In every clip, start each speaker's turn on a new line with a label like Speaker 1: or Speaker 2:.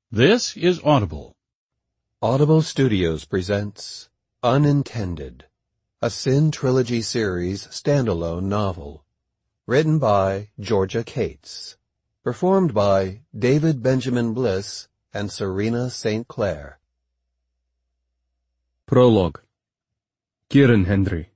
Speaker 1: This is Audible.
Speaker 2: Audible Studios presents Unintended, a Sin Trilogy series standalone novel. Written by Georgia Cates. Performed by David Benjamin Bliss and Serena St. Clair.
Speaker 3: Prologue. Kieran Hendry.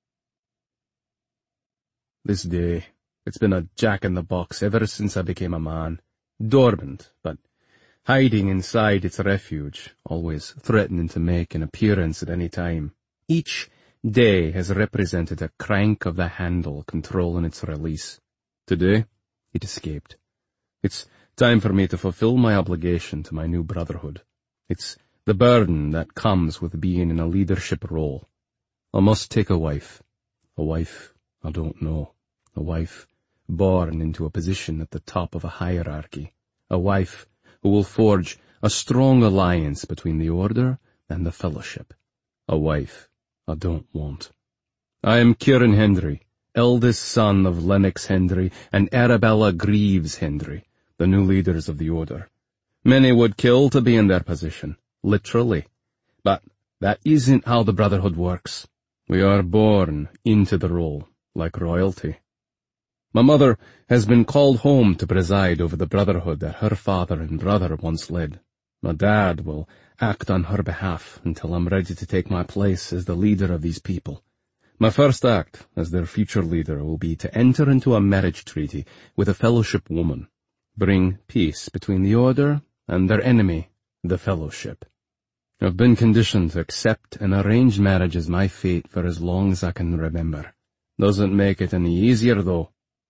Speaker 3: This day, it's been a jack-in-the-box ever since I became a man. Dormant, but hiding inside its refuge, always threatening to make an appearance at any time. Each day has represented a crank of the handle controlling its release. Today, it escaped. It's time for me to fulfill my obligation to my new brotherhood. It's the burden that comes with being in a leadership role. I must take a wife. A wife I don't know. A wife born into a position at the top of a hierarchy. A wife who will forge a strong alliance between the Order and the Fellowship. A wife I don't want. I am Kieran Hendry, eldest son of Lennox Hendry and Arabella Greaves Hendry, the new leaders of the Order. Many would kill to be in their position, literally. But that isn't how the Brotherhood works. We are born into the role, like royalty. My mother has been called home to preside over the brotherhood that her father and brother once led. My dad will act on her behalf until I'm ready to take my place as the leader of these people. My first act as their future leader will be to enter into a marriage treaty with a Fellowship woman, bring peace between the Order and their enemy, the Fellowship. I've been conditioned to accept an arranged marriage as my fate for as long as I can remember. Doesn't make it any easier, though.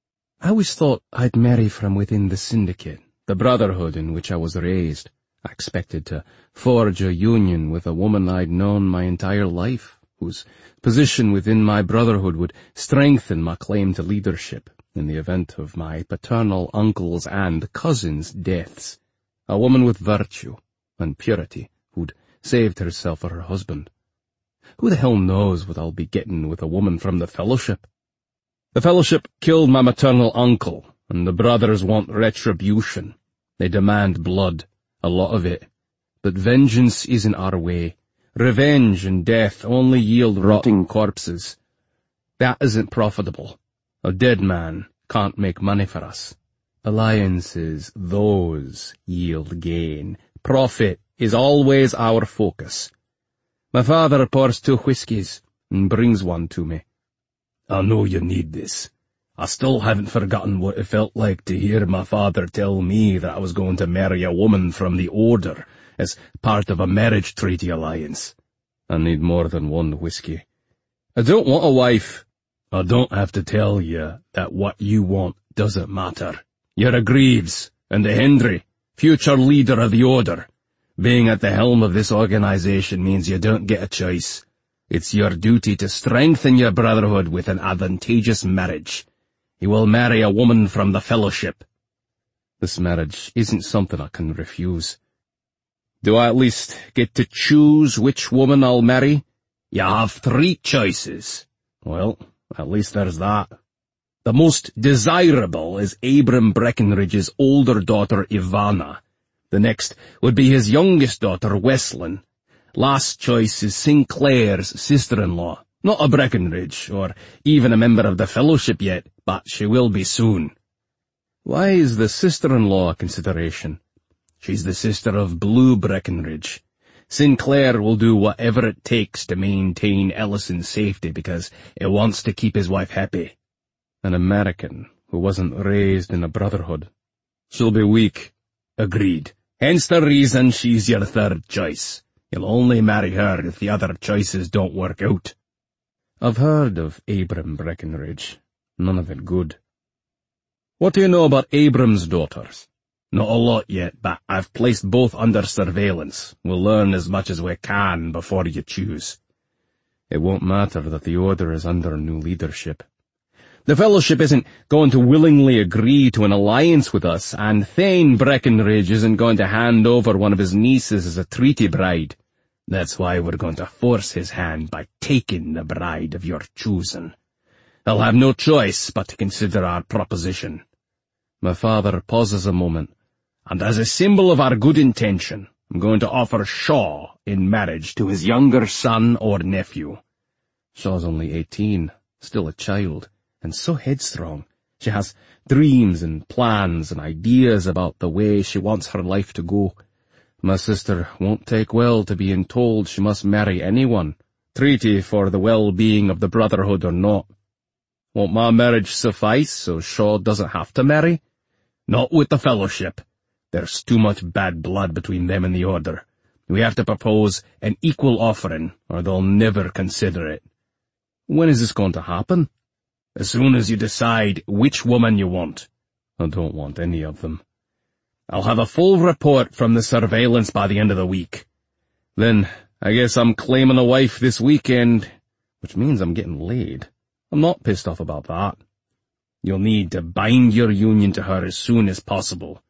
Speaker 3: I always thought I'd marry from within the syndicate, the brotherhood in which I was raised. I expected to forge a union with a woman I'd known my entire life, whose position within my brotherhood would strengthen my claim to leadership in the event of my paternal uncles' and cousins' deaths. A woman with virtue and purity who'd saved herself for her husband. Who the hell knows what I'll be getting with a woman from the Fellowship? The Fellowship killed my maternal uncle, and the brothers want retribution. They demand blood, a lot of it. But vengeance isn't our way. Revenge and death only yield rotting corpses. That isn't profitable. A dead man can't make money for us. Alliances, those yield gain. Profit is always our focus. My father pours 2 whiskies and brings one to me. I know you need this. I still haven't forgotten what it felt like to hear my father tell me that I was going to marry a woman from the Order as part of a marriage treaty alliance. I need more than 1 whiskey. I don't want a wife. I don't have to tell you that what you want doesn't matter. You're a Greaves and a Hendry, future leader of the Order. Being at the helm of this organization means you don't get a choice. It's your duty to strengthen your brotherhood with an advantageous marriage. You will marry a woman from the Fellowship. This marriage isn't something I can refuse. Do I at least get to choose which woman I'll marry? You have 3 choices. Well, at least there's that. The most desirable is Abram Breckenridge's older daughter, Ivana. The next would be his youngest daughter, Weslyn. Last choice is Sinclair's sister-in-law, not a Breckenridge, or even a member of the Fellowship yet, but she will be soon. Why is the sister-in-law a consideration? She's the sister of Blue Breckenridge. Sinclair will do whatever it takes to maintain Ellison's safety because he wants to keep his wife happy. An American who wasn't raised in a brotherhood. She'll be weak. Agreed. Hence the reason she's your 3rd choice. You'll only marry her if the other choices don't work out. I've heard of Abram Breckenridge. None of it good. What do you know about Abram's daughters? Not a lot yet, but I've placed both under surveillance. We'll learn as much as we can before you choose. It won't matter that the Order is under new leadership. The Fellowship isn't going to willingly agree to an alliance with us, and Thane Breckenridge isn't going to hand over one of his nieces as a treaty bride. That's why we're going to force his hand by taking the bride of your choosing. He'll have no choice but to consider our proposition. My father pauses a moment, and as a symbol of our good intention, I'm going to offer Shaw in marriage to his younger son or nephew. Shaw's only 18, still a child, and so headstrong. She has dreams and plans and ideas about the way she wants her life to go. My sister won't take well to being told she must marry anyone, treaty for the well-being of the Brotherhood or not. Won't my marriage suffice so Shaw doesn't have to marry? Not with the Fellowship. There's too much bad blood between them and the Order. We have to propose an equal offering, or they'll never consider it. When is this going to happen? As soon as you decide which woman you want. I don't want any of them. I'll have a full report from the surveillance by the end of the week. Then, I guess I'm claiming a wife this weekend, which means I'm getting laid. I'm not pissed off about that. You'll need to bind your union to her as soon as possible.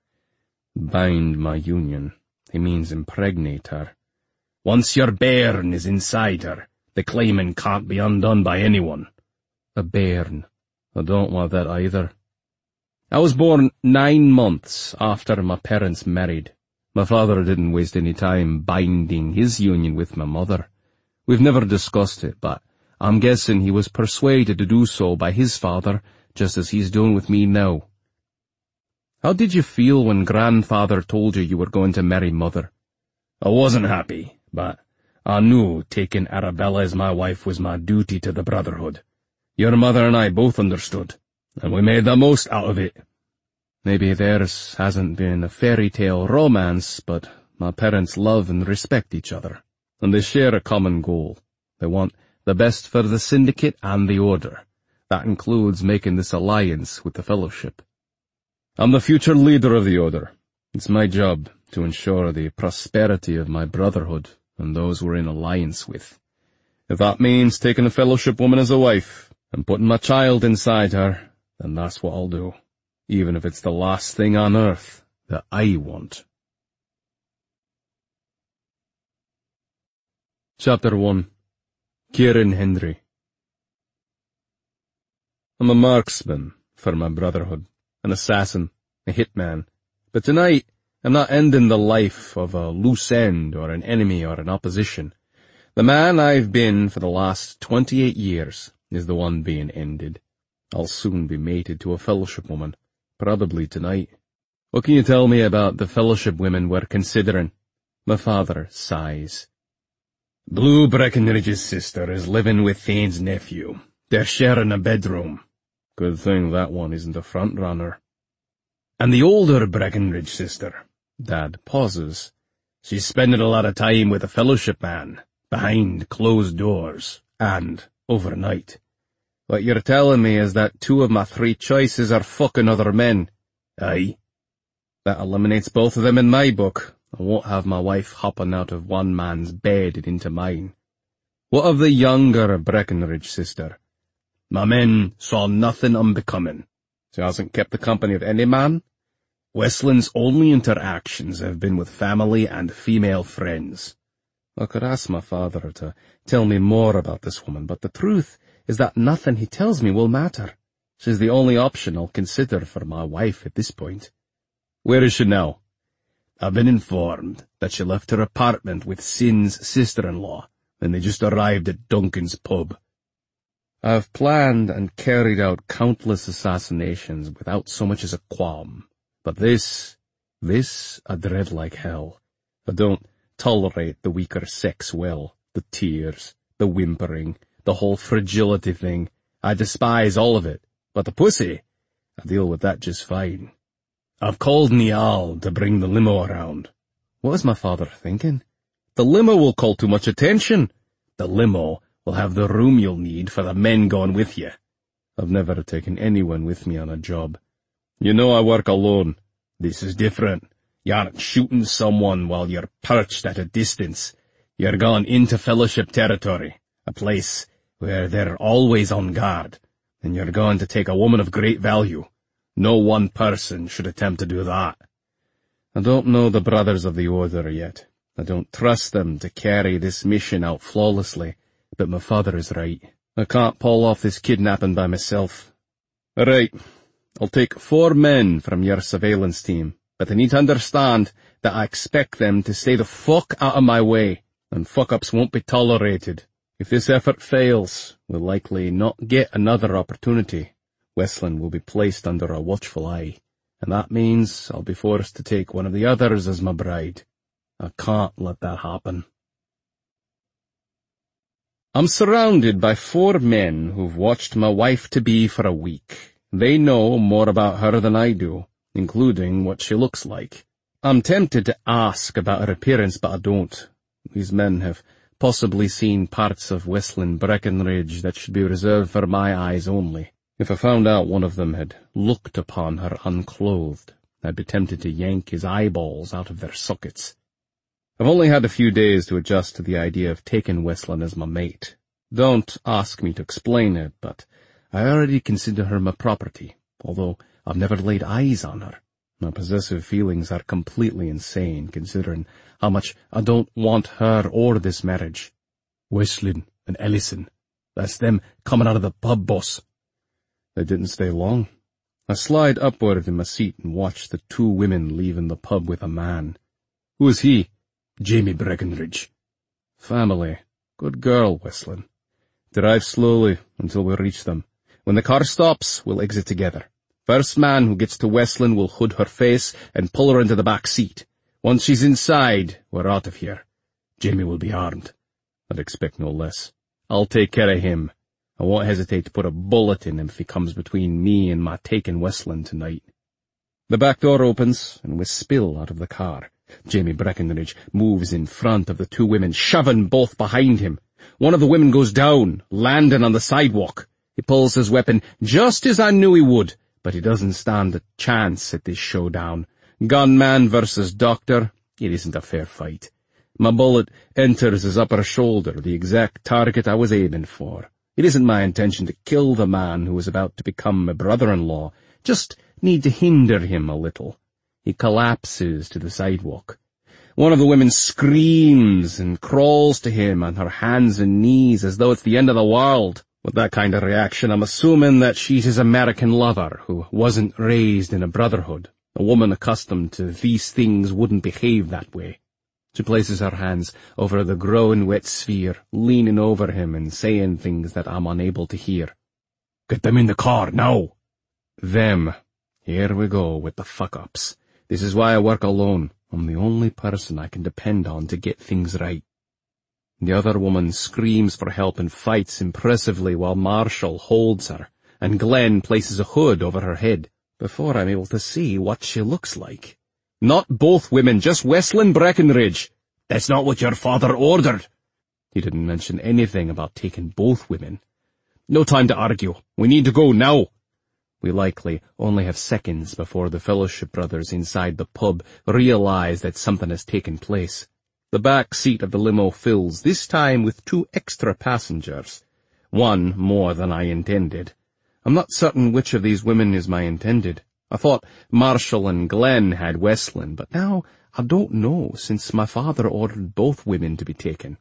Speaker 3: Bind my union. He means impregnate her. Once your bairn is inside her, the claiming can't be undone by anyone. A bairn. I don't want that either. I was born 9 months after my parents married. My father didn't waste any time binding his union with my mother. We've never discussed it, but I'm guessing he was persuaded to do so by his father, just as he's doing with me now. How did you feel when grandfather told you were going to marry mother? I wasn't happy, but I knew taking Arabella as my wife was my duty to the Brotherhood. Your mother and I both understood, and we made the most out of it. Maybe theirs hasn't been a fairy tale romance, but my parents love and respect each other, and they share a common goal. They want the best for the Syndicate and the Order. That includes making this alliance with the Fellowship. I'm the future leader of the Order. It's my job to ensure the prosperity of my Brotherhood and those we're in alliance with. If that means taking a Fellowship woman as a wife and putting my child inside her, then that's what I'll do, even if it's the last thing on earth that I want. Chapter 1. Kieran Hendry. I'm a marksman for my Brotherhood, an assassin, a hitman, but tonight I'm not ending the life of a loose end or an enemy or an opposition. The man I've been for the last 28 years is the one being ended. I'll soon be mated to a Fellowship woman, probably tonight. What can you tell me about the Fellowship women we're considering? My father sighs. Blue Breckenridge's sister is living with Thane's nephew. They're sharing a bedroom. Good thing that one isn't a front-runner. And the older Breckenridge sister, Dad pauses. She's spending a lot of time with a Fellowship man, behind closed doors, and overnight. What you're telling me is that 2 of my 3 choices are fucking other men. Aye. That eliminates both of them in my book. I won't have my wife hopping out of one man's bed and into mine. What of the younger Breckenridge sister? My men saw nothing unbecoming. She hasn't kept the company of any man. Westland's only interactions have been with family and female friends. I could ask my father to tell me more about this woman, but the truth is that nothing he tells me will matter. She's the only option I'll consider for my wife at this point. Where is she now? I've been informed that she left her apartment with Sin's sister-in-law, and they just arrived at Duncan's pub. I've planned and carried out countless assassinations without so much as a qualm. But this I dread like hell. I don't tolerate the weaker sex well, the tears, the whimpering, the whole fragility thing. I despise all of it, but the pussy, I deal with that just fine. I've called Niall to bring the limo around. What is my father thinking? The limo will call too much attention. The limo will have the room you'll need for the men going with you. I've never taken anyone with me on a job. You know I work alone. This is different. You aren't shooting someone while you're perched at a distance. You're going into Fellowship territory, a place where they're always on guard, and you're going to take a woman of great value. No one person should attempt to do that. I don't know the Brothers of the Order yet. I don't trust them to carry this mission out flawlessly, but my father is right. I can't pull off this kidnapping by myself. All right, I'll take 4 men from your surveillance team, but they need to understand that I expect them to stay the fuck out of my way, and fuck-ups won't be tolerated. If this effort fails, we'll likely not get another opportunity. Westland will be placed under a watchful eye, and that means I'll be forced to take one of the others as my bride. I can't let that happen. I'm surrounded by 4 men who've watched my wife-to-be for a week. They know more about her than I do, including what she looks like. I'm tempted to ask about her appearance, but I don't. These men have possibly seen parts of Westland Breckenridge that should be reserved for my eyes only. If I found out one of them had looked upon her unclothed, I'd be tempted to yank his eyeballs out of their sockets. I've only had a few days to adjust to the idea of taking Westland as my mate. Don't ask me to explain it, but I already consider her my property, although I've never laid eyes on her. My possessive feelings are completely insane, considering how much I don't want her or this marriage. Westland and Ellison, that's them coming out of the pub, boss. They didn't stay long. I slide upward in my seat and watch the 2 women leaving the pub with a man. Who is he? Jamie Breckenridge. Family. Good girl, Westland. Drive slowly until we reach them. When the car stops, we'll exit together. First man who gets to Westland will hood her face and pull her into the back seat. Once she's inside, we're out of here. Jamie will be armed. I'd expect no less. I'll take care of him. I won't hesitate to put a bullet in him if he comes between me and my taking Westland tonight. The back door opens, and we spill out of the car. Jamie Breckenridge moves in front of the 2 women, shoving both behind him. One of the women goes down, landing on the sidewalk. He pulls his weapon just as I knew he would, but he doesn't stand a chance at this showdown. Gunman versus doctor, it isn't a fair fight. My bullet enters his upper shoulder, the exact target I was aiming for. It isn't my intention to kill the man who is about to become my brother-in-law, just need to hinder him a little. He collapses to the sidewalk. One of the women screams and crawls to him on her hands and knees as though it's the end of the world. With that kind of reaction, I'm assuming that she's his American lover who wasn't raised in a brotherhood. A woman accustomed to these things wouldn't behave that way. She places her hands over the growing wet sphere, leaning over him and saying things that I'm unable to hear. Get them in the car, now! Them. Here we go with the fuck-ups. This is why I work alone. I'm the only person I can depend on to get things right. The other woman screams for help and fights impressively while Marshall holds her, and Glenn places a hood over her head, before I'm able to see what she looks like. Not both women, just Westland Breckenridge. That's not what your father ordered. He didn't mention anything about taking both women. No time to argue. We need to go now. We likely only have seconds before the Fellowship brothers inside the pub realize that something has taken place. The back seat of the limo fills, this time with 2 extra passengers. One more than I intended. I'm not certain which of these women is my intended. I thought Marshall and Glenn had Westland, but now I don't know, since my father ordered both women to be taken.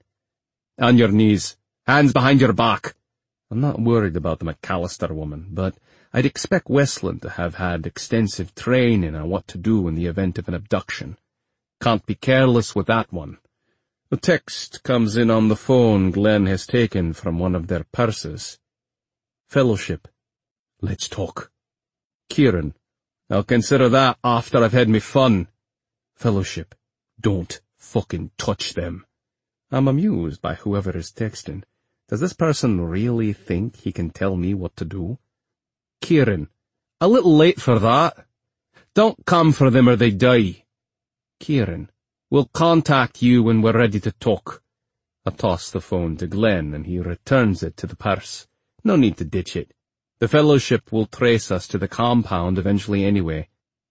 Speaker 3: On your knees. Hands behind your back. I'm not worried about the McAllister woman, but I'd expect Westland to have had extensive training on what to do in the event of an abduction. Can't be careless with that one. A text comes in on the phone Glenn has taken from one of their purses. Fellowship. Let's talk. Kieran. I'll consider that after I've had me fun. Fellowship. Don't fucking touch them. I'm amused by whoever is texting. Does this person really think he can tell me what to do? Kieran. A little late for that. Don't come for them or they die. Kieran. We'll contact you when we're ready to talk. I toss the phone to Glenn and he returns it to the purse. No need to ditch it. The Fellowship will trace us to the compound eventually anyway.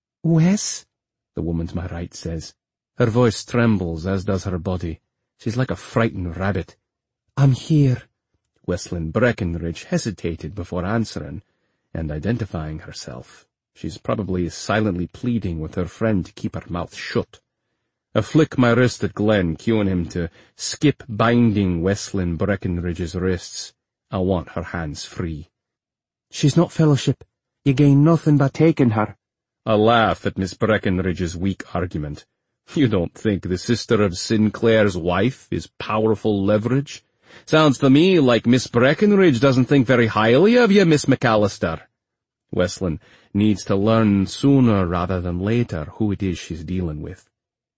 Speaker 3: Wes? The woman to my right says. Her voice trembles, as does her body. She's like a frightened rabbit. I'm here. Westland Breckenridge hesitated before answering and identifying herself. She's probably silently pleading with her friend to keep her mouth shut. I flick my wrist at Glenn, cueing him to skip binding Westland Breckenridge's wrists. I want her hands free. She's not Fellowship. You gain nothing by taking her. I laugh at Miss Breckenridge's weak argument. You don't think the sister of Sinclair's wife is powerful leverage? Sounds to me like Miss Breckenridge doesn't think very highly of you, Miss McAllister. Westland needs to learn sooner rather than later who it is she's dealing with.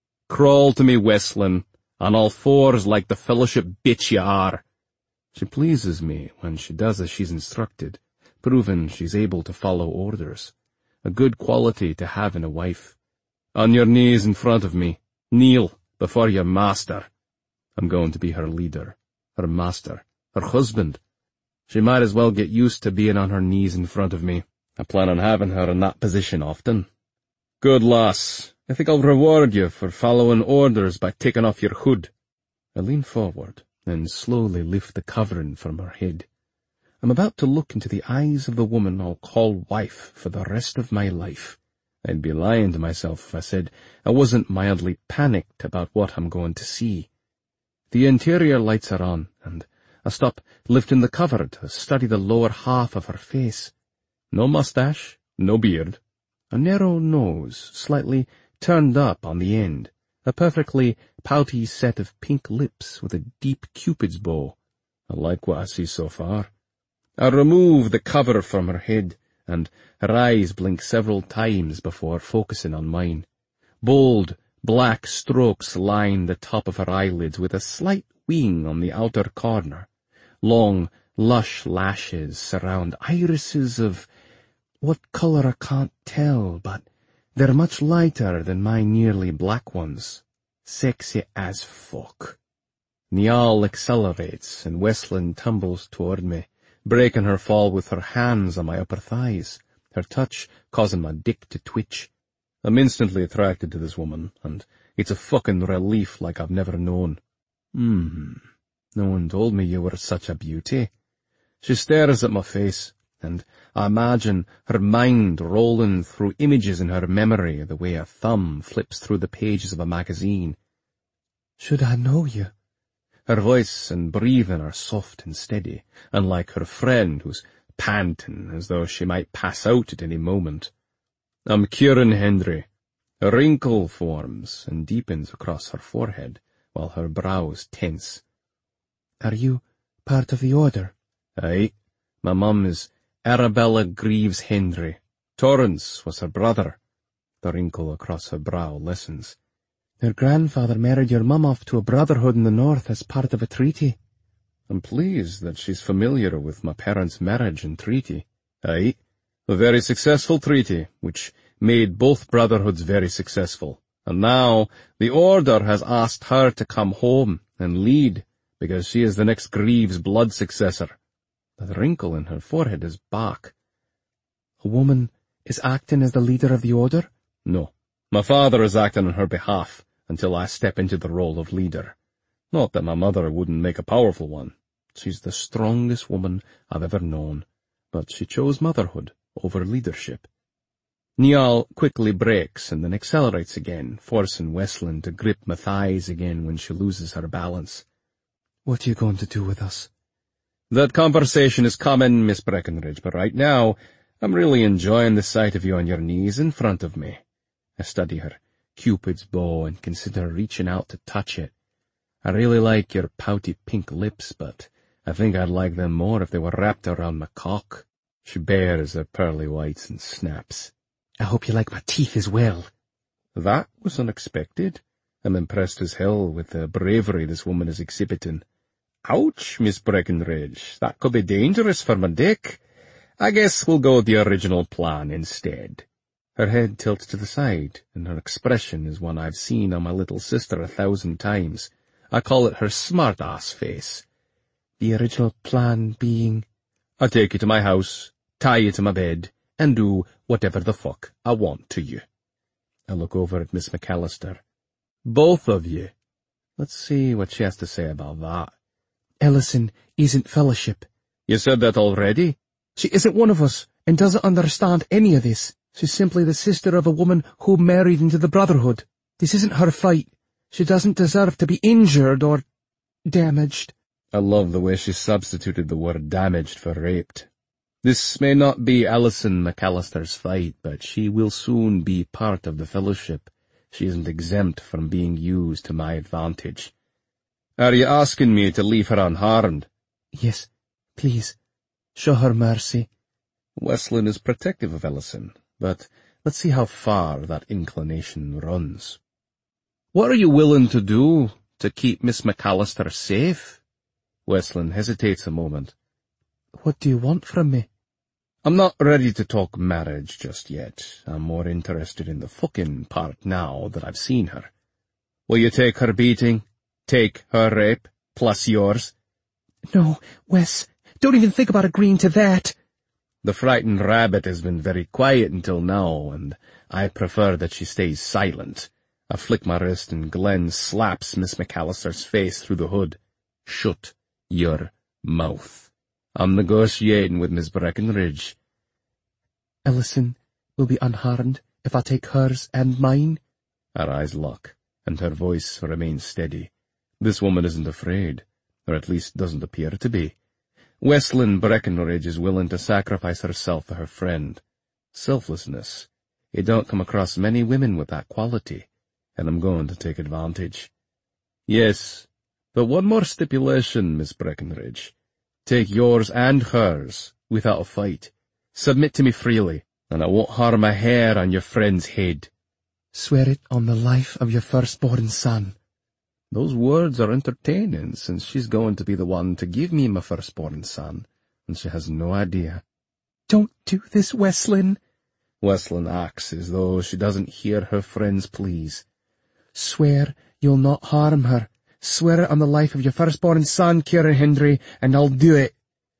Speaker 3: Crawl to me, Westland, on all fours like the fellowship bitch you are. She pleases me when she does as she's instructed, proving she's able to follow orders. A good quality to have in a wife. On your knees in front of me. Kneel before your master. I'm going to be her leader, her master, her husband. She might as well get used to being on her knees in front of me. I plan on having her in that position often. Good lass. I think I'll reward you for following orders by taking off your hood. I lean forward and slowly lift the covering from her head. I'm about to look into the eyes of the woman I'll call wife for the rest of my life. I'd be lying to myself if I said I wasn't mildly panicked about what I'm going to see. The interior lights are on, and I stop lifting the cover to study the lower half of her face. No mustache, no beard. A narrow nose, slightly turned up on the end. A perfectly pouty set of pink lips with a deep cupid's bow. I like what I see so far. I remove the cover from her head, and her eyes blink several times before focusing on mine. Bold, black strokes line the top of her eyelids with a slight wing on the outer corner. Long, lush lashes surround irises of what color I can't tell, but they're much lighter than my nearly black ones. Sexy as fuck. Niall accelerates, and Westland tumbles toward me, breaking her fall with her hands on my upper thighs, her touch causing my dick to twitch. I'm instantly attracted to this woman, and it's a fucking relief like I've never known. No one told me you were such a beauty. She stares at my face, and I imagine her mind rolling through images in her memory the way a thumb flips through the pages of a magazine. Should I know you? Her voice and breathing are soft and steady, unlike her friend who's panting as though she might pass out at any moment. I'm Kieran Hendry. A wrinkle forms and deepens across her forehead, while her brows tense. Are you part of the order? Aye. My mum is Arabella Greaves Hendry. Torrance was her brother. The wrinkle across her brow lessens. Your grandfather married your mum off to a brotherhood in the north as part of a treaty. I'm pleased that she's familiar with my parents' marriage and treaty. Aye, a very successful treaty, which made both brotherhoods very successful. And now the order has asked her to come home and lead, because she is the next Greaves blood successor. The wrinkle in her forehead is back. A woman is acting as the leader of the order? No, my father is acting on her behalf until I step into the role of leader. Not that my mother wouldn't make a powerful one. She's the strongest woman I've ever known, but she chose motherhood over leadership. Niall quickly brakes and then accelerates again, forcing Westland to grip my thighs again when she loses her balance. What are you going to do with us? That conversation is coming, Miss Breckenridge, but right now I'm really enjoying the sight of you on your knees in front of me. I study her Cupid's bow and consider reaching out to touch it. I really like your pouty pink lips, but I think I'd like them more if they were wrapped around my cock. She bares her pearly whites and snaps. I hope you like my teeth as well. That was unexpected. I'm impressed as hell with the bravery this woman is exhibiting. Ouch, Miss Breckenridge. That could be dangerous for my dick. I guess we'll go with the original plan instead. Her head tilts to the side, and her expression is one I've seen on my little sister 1,000 times. I call it her smart-ass face. The original plan being? I take you to my house, tie you to my bed, and do whatever the fuck I want to you. I look over at Miss McAllister. Both of you. Let's see what she has to say about that. Ellison isn't fellowship. You said that already? She isn't one of us, and doesn't understand any of this. She's simply the sister of a woman who married into the Brotherhood. This isn't her fight. She doesn't deserve to be injured or damaged. I love the way she substituted the word damaged for raped. This may not be Alison McAllister's fight, but she will soon be part of the Fellowship. She isn't exempt from being used to my advantage. Are you asking me to leave her unharmed?
Speaker 1: Yes, please. Show her mercy.
Speaker 3: Westland is protective of Ellison, but let's see how far that inclination runs. What are you willing to do to keep Miss McAllister safe? Westland hesitates a moment.
Speaker 1: What do you want from me?
Speaker 3: I'm not ready to talk marriage just yet. I'm more interested in the fucking part now that I've seen her. Will you take her beating? Take her rape? Plus yours?
Speaker 1: No, Wes, don't even think about agreeing to that.
Speaker 3: The frightened rabbit has been very quiet until now, and I prefer that she stays silent. I flick my wrist and Glenn slaps Miss McAllister's face through the hood. Shut your mouth. I'm negotiating with Miss Breckenridge.
Speaker 1: Ellison will be unharmed if I take hers and mine.
Speaker 3: Her eyes lock, and her voice remains steady. This woman isn't afraid, or at least doesn't appear to be. Westland Breckenridge is willing to sacrifice herself for her friend. Selflessness. You don't come across many women with that quality, and I'm going to take advantage. Yes, but one more stipulation, Miss Breckenridge. Take yours and hers, without a fight. Submit to me freely, and I won't harm a hair on your friend's head.
Speaker 1: Swear it on the life of your firstborn son.
Speaker 3: Those words are entertaining, since she's going to be the one to give me my firstborn son, and she has no idea.
Speaker 1: Don't do this, Westland.
Speaker 3: Westland acts as though she doesn't hear her friend's pleas.
Speaker 1: Swear you'll not harm her. Swear it on the life of your firstborn son, Kieran Hendry, and I'll do it.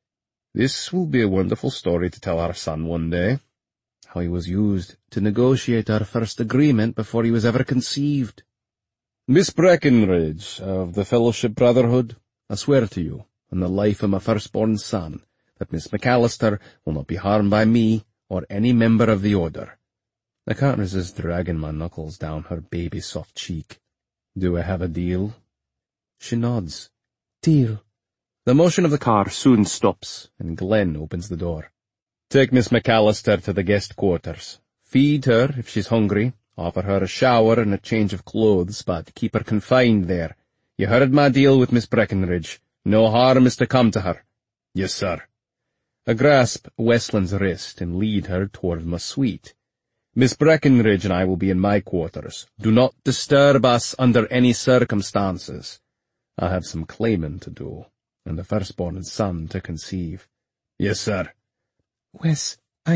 Speaker 3: This will be a wonderful story to tell our son one day. How he was used to negotiate our first agreement before he was ever conceived. Miss Breckenridge, of the Fellowship Brotherhood, I swear to you, on the life of my firstborn son, that Miss McAllister will not be harmed by me or any member of the Order. I can't resist dragging my knuckles down her baby soft cheek. Do I have a deal? She nods.
Speaker 1: Deal.
Speaker 3: The motion of the car soon stops, and Glenn opens the door. Take Miss McAllister to the guest quarters. Feed her if she's hungry. Offer her a shower and a change of clothes, but keep her confined there. You heard my deal with Miss Breckenridge. No harm is to come to her. Yes, sir. I grasp Westland's wrist and lead her toward my suite. Miss Breckenridge and I will be in my quarters. Do not disturb us under any circumstances. I have some claiming to do, and the firstborn son to conceive. Yes, sir.
Speaker 1: Wes,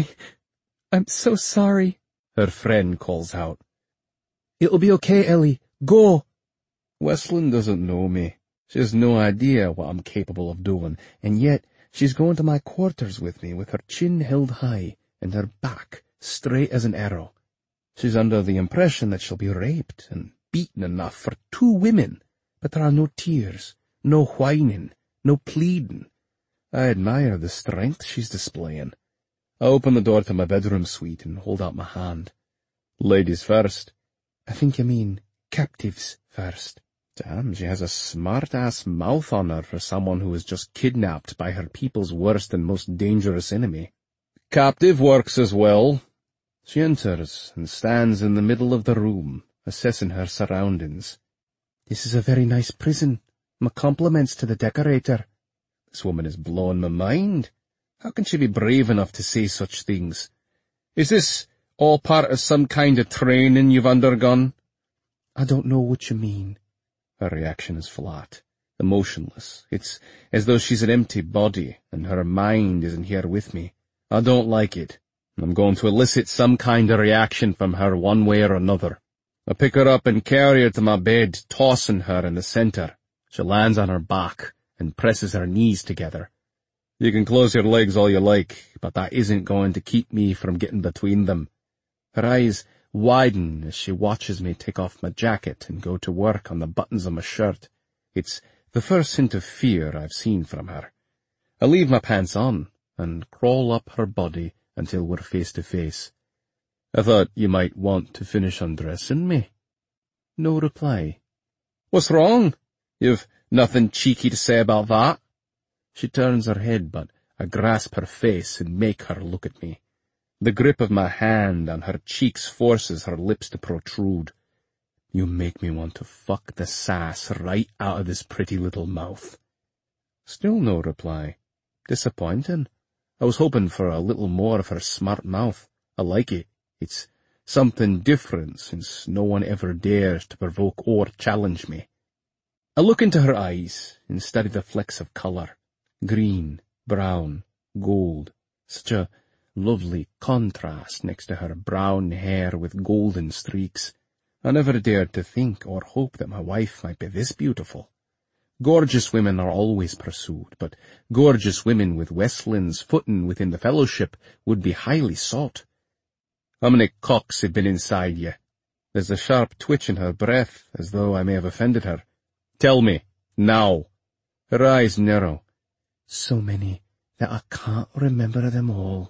Speaker 1: I'm so sorry,
Speaker 3: her friend calls out.
Speaker 1: It'll be okay, Ellie. Go.
Speaker 3: Westland doesn't know me. She has no idea what I'm capable of doing, and yet she's going to my quarters with me with her chin held high and her back straight as an arrow. She's under the impression that she'll be raped and beaten enough for 2 women, but there are no tears, no whining, no pleading. I admire the strength she's displaying. I open the door to my bedroom suite and hold out my hand. Ladies first.
Speaker 1: I think you mean captives first.
Speaker 3: Damn, she has a smart-ass mouth on her for someone who was just kidnapped by her people's worst and most dangerous enemy. Captive works as well. She enters and stands in the middle of the room, assessing her surroundings.
Speaker 1: This is a very nice prison. My compliments to the decorator.
Speaker 3: This woman is blowing my mind. How can she be brave enough to say such things? Is this all part of some kind of training you've undergone?
Speaker 1: I don't know what you mean.
Speaker 3: Her reaction is flat, emotionless. It's as though she's an empty body, and her mind isn't here with me. I don't like it. I'm going to elicit some kind of reaction from her one way or another. I pick her up and carry her to my bed, tossing her in the center. She lands on her back and presses her knees together. You can close your legs all you like, but that isn't going to keep me from getting between them. Her eyes widen as she watches me take off my jacket and go to work on the buttons of my shirt. It's the first hint of fear I've seen from her. I leave my pants on and crawl up her body until we're face to face. I thought you might want to finish undressing me. No reply. What's wrong? You've nothing cheeky to say about that? She turns her head, but I grasp her face and make her look at me. The grip of my hand on her cheeks forces her lips to protrude. You make me want to fuck the sass right out of this pretty little mouth. Still no reply. Disappointing. I was hoping for a little more of her smart mouth. I like it. It's something different, since no one ever dares to provoke or challenge me. I look into her eyes and study the flecks of colour. Green, brown, gold. Such a lovely contrast next to her brown hair with golden streaks. I never dared to think or hope that my wife might be this beautiful. Gorgeous women are always pursued, but gorgeous women with Westland's footing within the fellowship would be highly sought. How many cocks have been inside ye? There's a sharp twitch in her breath, as though I may have offended her. Tell me, now. Her eyes narrow.
Speaker 1: So many that I can't remember them all.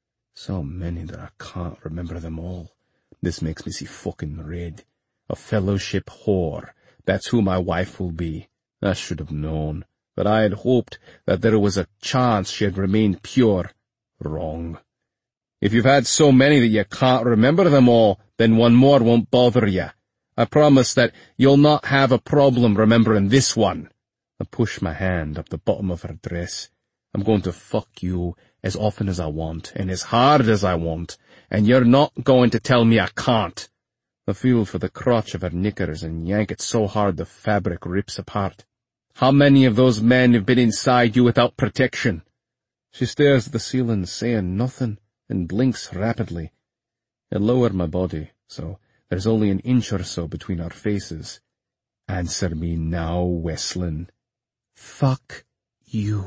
Speaker 3: So many that I can't remember them all. This makes me see fucking red. A fellowship whore. That's who my wife will be. I should have known. But I had hoped that there was a chance she had remained pure. Wrong. If you've had so many that you can't remember them all, then one more won't bother you. I promise that you'll not have a problem remembering this one. I push my hand up the bottom of her dress. I'm going to fuck you as often as I want, and as hard as I want, and you're not going to tell me I can't. I feel for the crotch of her knickers and yank it so hard the fabric rips apart. How many of those men have been inside you without protection? She stares at the ceiling, saying nothing, and blinks rapidly. I lower my body, so there's only an inch or so between our faces. Answer me now, Westland.
Speaker 1: Fuck you.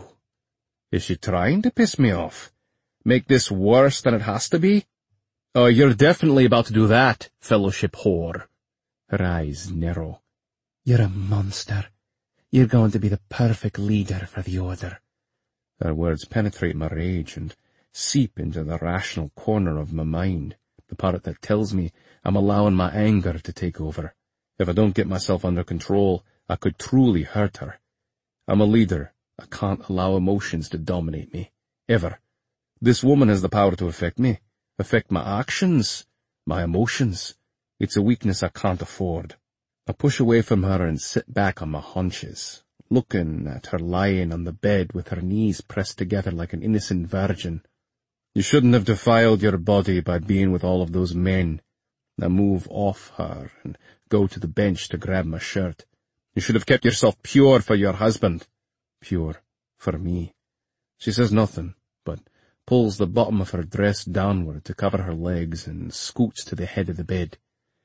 Speaker 3: Is she trying to piss me off? Make this worse than it has to be? Oh, you're definitely about to do that, fellowship whore. Her eyes narrow.
Speaker 1: You're a monster. You're going to be the perfect leader for the Order.
Speaker 3: Her words penetrate my rage and seep into the rational corner of my mind, the part that tells me I'm allowing my anger to take over. If I don't get myself under control, I could truly hurt her. I'm a leader. I can't allow emotions to dominate me. Ever. This woman has the power to affect me, affect my actions, my emotions. It's a weakness I can't afford. I push away from her and sit back on my haunches, looking at her lying on the bed with her knees pressed together like an innocent virgin. You shouldn't have defiled your body by being with all of those men. I move off her and go to the bench to grab my shirt. You should have kept yourself pure for your husband. Pure for me. She says nothing, but pulls the bottom of her dress downward to cover her legs and scoots to the head of the bed.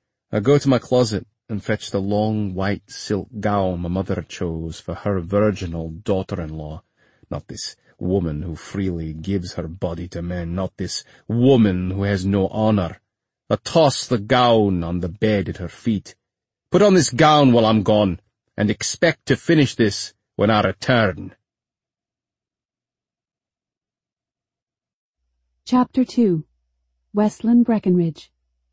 Speaker 3: I go to my closet and fetch the long white silk gown my mother chose for her virginal daughter-in-law, not this woman who freely gives her body to men, not this woman who has no honor. I toss the gown on the bed at her feet. Put on this gown while I'm gone, and expect to finish this when I return.
Speaker 4: Chapter 2. Westland Breckenridge.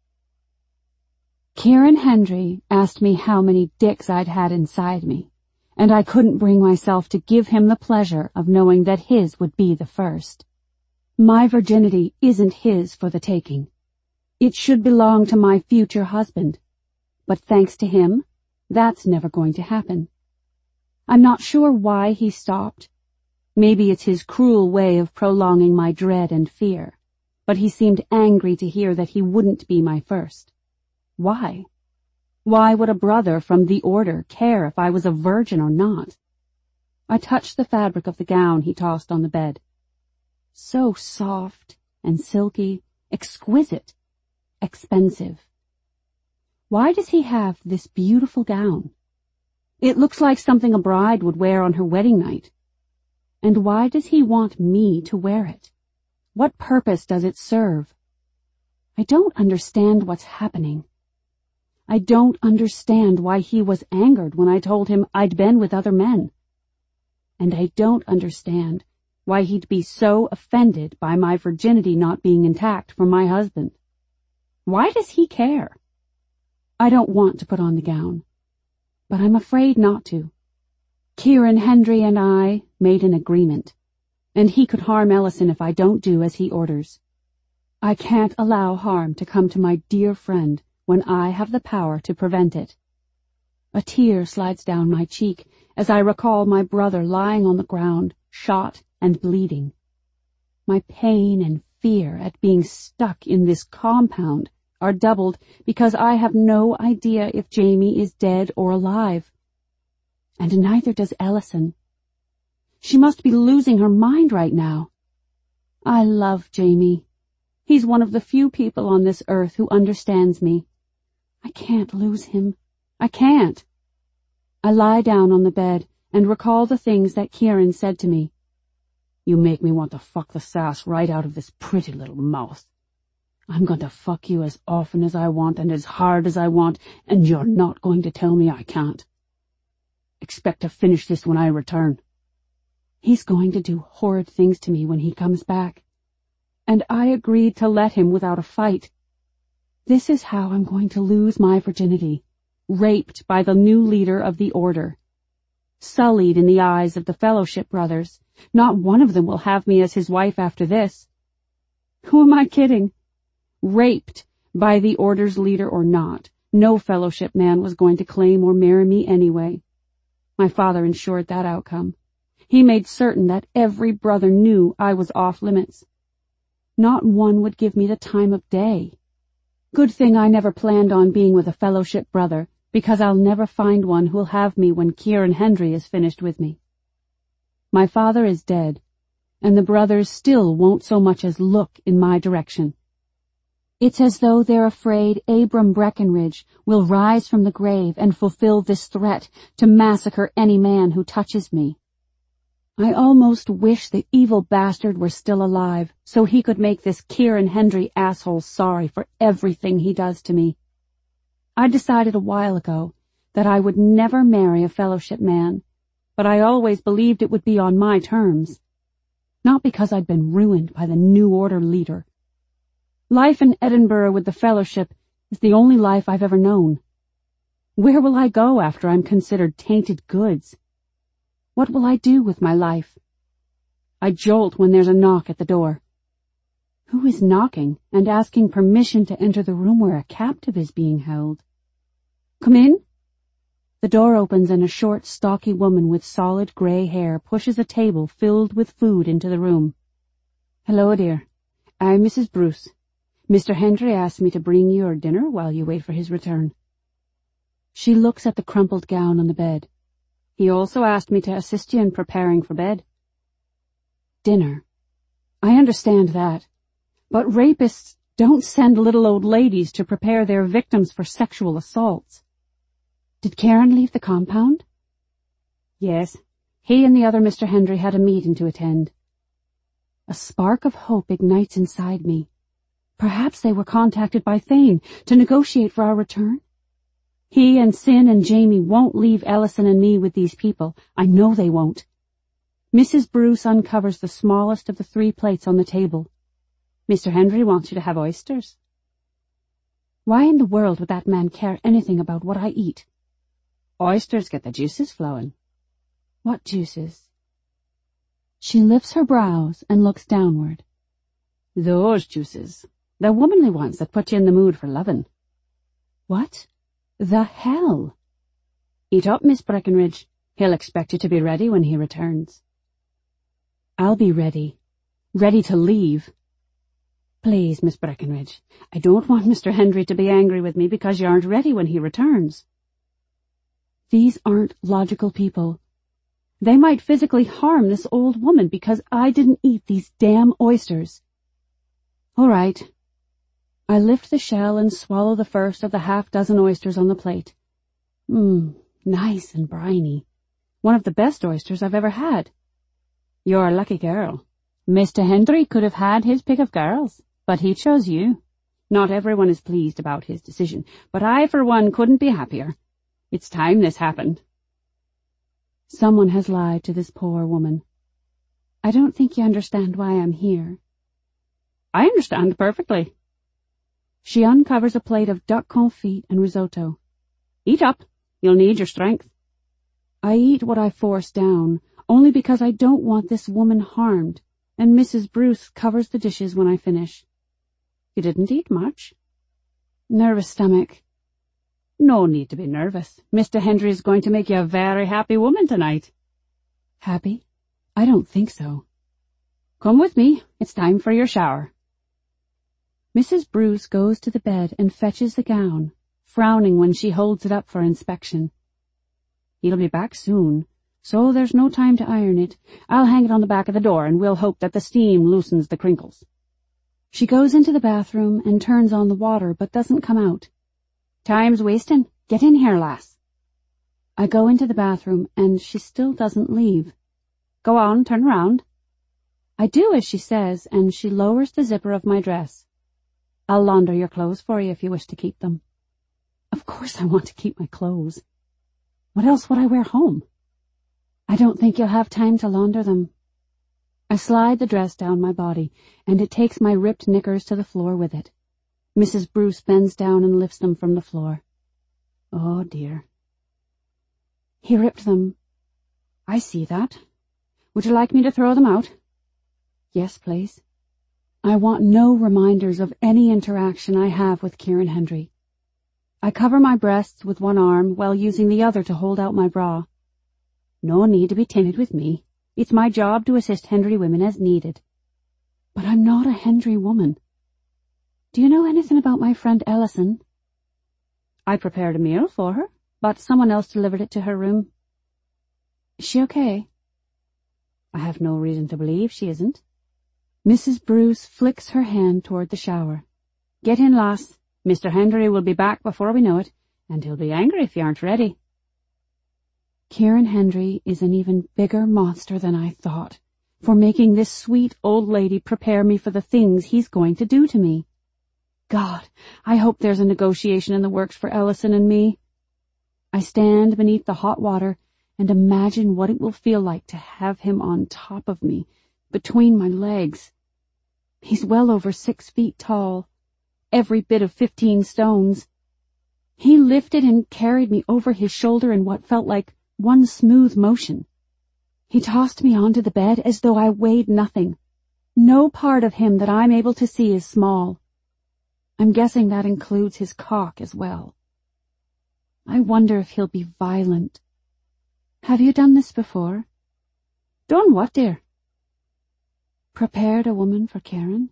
Speaker 4: Kieran Hendry asked me how many dicks I'd had inside me, and I couldn't bring myself to give him the pleasure of knowing that his would be the first. My virginity isn't his for the taking. It should belong to my future husband, but thanks to him, that's never going to happen. I'm not sure why he stopped. Maybe it's his cruel way of prolonging my dread and fear, but he seemed angry to hear that he wouldn't be my first. Why? Why would a brother from the Order care if I was a virgin or not? I touched the fabric of the gown he tossed on the bed. So soft and silky, exquisite, expensive. Why does he have this beautiful gown? It looks like something a bride would wear on her wedding night. And why does he want me to wear it? What purpose does it serve? I don't understand what's happening. I don't understand why he was angered when I told him I'd been with other men. And I don't understand why he'd be so offended by my virginity not being intact for my husband. Why does he care? I don't want to put on the gown, but I'm afraid not to. Kieran Hendry and I made an agreement. and he could harm Ellison if I don't do as he orders. I can't allow harm to come to my dear friend when I have the power to prevent it. A tear slides down my cheek as I recall my brother lying on the ground, shot and bleeding. My pain and fear at being stuck in this compound are doubled because I have no idea if Jamie is dead or alive. And neither does Ellison. She must be losing her mind right now. I love Jamie. He's one of the few people on this earth who understands me. I can't lose him. I can't. I lie down on the bed and recall the things that Kieran said to me. You make me want to fuck the sass right out of this pretty little mouth. I'm going to fuck you as often as I want and as hard as I want, and you're not going to tell me I can't. Expect to finish this when I return. He's going to do horrid things to me when he comes back. And I agreed to let him without a fight. This is how I'm going to lose my virginity, raped by the new leader of the order. Sullied in the eyes of the Fellowship brothers. Not one of them will have me as his wife after this. Who am I kidding? Raped by the order's leader or not, no Fellowship man was going to claim or marry me anyway. My father ensured that outcome. He made certain that every brother knew I was off limits. Not one would give me the time of day. Good thing I never planned on being with a Fellowship brother, because I'll never find one who'll have me when Kieran Hendry is finished with me. My father is dead, and the brothers still won't so much as look in my direction. It's as though they're afraid Abram Breckenridge will rise from the grave and fulfill this threat to massacre any man who touches me. I almost wish the evil bastard were still alive, so he could make this Kieran Hendry asshole sorry for everything he does to me. I decided a while ago that I would never marry a Fellowship man, but I always believed it would be on my terms. Not because I'd been ruined by the New Order leader. Life in Edinburgh with the Fellowship is the only life I've ever known. Where will I go after I'm considered tainted goods? What will I do with my life? I jolt when there's a knock at the door. Who is knocking and asking permission to enter the room where a captive is being held? Come in. The door opens and a short, stocky woman with solid grey hair pushes a table filled with food into the room. Hello, dear. I'm Mrs. Bruce. Mr. Hendry asked me to bring you your dinner while you wait for his return. She looks at the crumpled gown on the bed. He also asked me to assist you in preparing for bed. Dinner. I understand that. But rapists don't send little old ladies to prepare their victims for sexual assaults. Did Kieran leave the compound? Yes. He and the other Mr. Hendry had a meeting to attend. A spark of hope ignites inside me. Perhaps they were contacted by Thane to negotiate for our return. He and Sin and Jamie won't leave Ellison and me with these people. I know they won't. Mrs. Bruce uncovers the smallest of the 3 plates on the table. Mr. Hendry wants you to have oysters. Why in the world would that man care anything about what I eat? Oysters get the juices flowing. What juices? She lifts her brows and looks downward. Those juices. The womanly ones that put you in the mood for lovin'. What the hell? Eat up, Miss Breckenridge. He'll expect you to be ready when he returns. I'll be ready. Ready to leave. Please, Miss Breckenridge, I don't want Mr. Hendry to be angry with me because you aren't ready when he returns. These aren't logical people. They might physically harm this old woman because I didn't eat these damn oysters. All right. I lift the shell and swallow the first of the 6 oysters on the plate. Nice and briny. One of the best oysters I've ever had. You're a lucky girl. Mr. Hendry could have had his pick of girls, but he chose you. Not everyone is pleased about his decision, but I, for one, couldn't be happier. It's time this happened. Someone has lied to this poor woman. I don't think you understand why I'm here. I understand perfectly. She uncovers a plate of duck confit and risotto. Eat up. You'll need your strength. I eat what I force down, only because I don't want this woman harmed, and Mrs. Bruce covers the dishes when I finish. You didn't eat much? Nervous stomach. No need to be nervous. Mr. Hendry is going to make you a very happy woman tonight. Happy? I don't think so. Come with me. It's time for your shower. Mrs. Bruce goes to the bed and fetches the gown, frowning when she holds it up for inspection. He'll be back soon, so there's no time to iron it. I'll hang it on the back of the door, and we'll hope that the steam loosens the crinkles. She goes into the bathroom and turns on the water, but doesn't come out. Time's wasting. Get in here, lass. I go into the bathroom, and she still doesn't leave. Go on, turn around. I do as she says, and she lowers the zipper of my dress. I'll launder your clothes for you if you wish to keep them. Of course I want to keep my clothes. What else would I wear home? I don't think you'll have time to launder them. I slide the dress down my body, and it takes my ripped knickers to the floor with it. Mrs. Bruce bends down and lifts them from the floor. Oh, dear. He ripped them. I see that. Would you like me to throw them out? Yes, please. I want no reminders of any interaction I have with Kieran Hendry. I cover my breasts with one arm while using the other to hold out my bra. No need to be timid with me. It's my job to assist Hendry women as needed. But I'm not a Hendry woman. Do you know anything about my friend Ellison? I prepared a meal for her, but someone else delivered it to her room. Is she okay? I have no reason to believe she isn't. Mrs. Bruce flicks her hand toward the shower. Get in, lass. Mr. Hendry will be back before we know it, and he'll be angry if you aren't ready. Kieran Hendry is an even bigger monster than I thought, for making this sweet old lady prepare me for the things he's going to do to me. God, I hope there's a negotiation in the works for Ellison and me. I stand beneath the hot water and imagine what it will feel like to have him on top of me, between my legs. He's well over 6 feet tall, every bit of 15 stones. He lifted and carried me over his shoulder in what felt like one smooth motion. He tossed me onto the bed as though I weighed nothing. No part of him that I'm able to see is small. I'm guessing that includes his cock as well. I wonder if he'll be violent. Have you done this before? Done what, dear? Prepared a woman for Kieran?